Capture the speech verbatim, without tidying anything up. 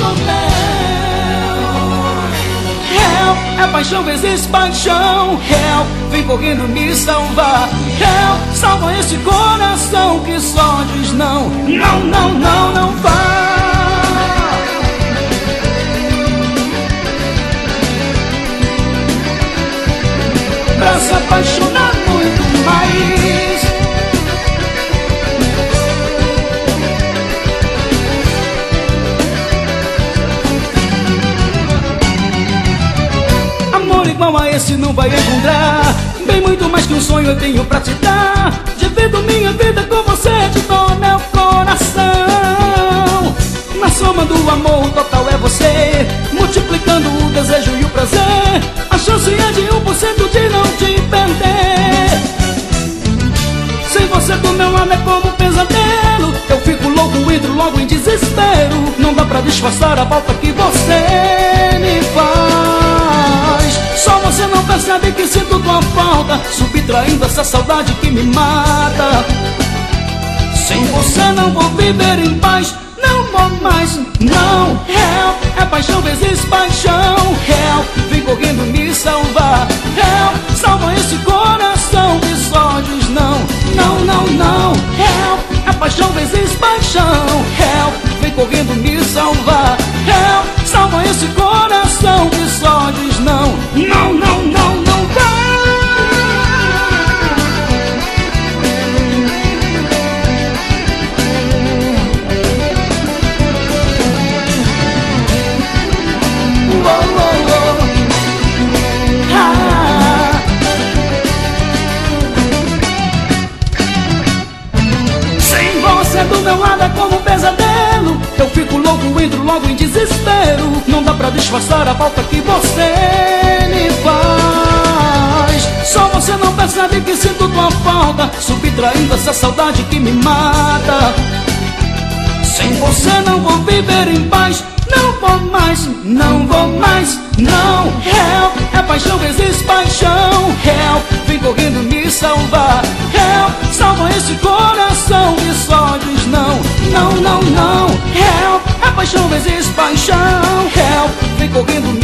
Help, é paixão vezes paixão. Help, vem correndo me salvar. Help, salva esse coração que só diz não. Não, não, não, não vá. Pra se apaixonar muito mais. Amor igual a esse não vai encontrar. Bem muito mais que um sonho eu tenho pra te dar. Divido minha vida com você, te dou meu coração. Na soma do amor total é você, multiplicando o desejo e o prazer. A chance é de um por cento de não te perder. Sem você do meu lado é como um pesadelo. Eu fico louco, entro logo em desespero. Não dá pra disfarçar a falta que você me faz. Só você não percebe que sinto tua falta, subtraindo essa saudade que me mata. Sem você não vou viver em paz. Não vou mais, não. Help, é paixão vezes paixão. Help, vem correndo me salvar. Help, salva esse coração que só diz não. Não, não, não. Help, é paixão vezes paixão. Help, vem correndo me salvar. Help, salva esse coração que só diz não. Não, não, não, não vai. Do meu lado é como um pesadelo. Eu fico louco, entro logo em desespero. Não dá pra disfarçar a falta que você me faz. Só você não percebe que sinto tua falta, subtraindo essa saudade que me mata. Sem você não vou viver em paz. Não vou mais, não vou mais, não. Help, é paixão vezes paixão. Help, vem correndo me salvar. Help, salva esse coração que só diz não. Não, não, não. Help, é paixão vezes paixão. Help, vem correndo me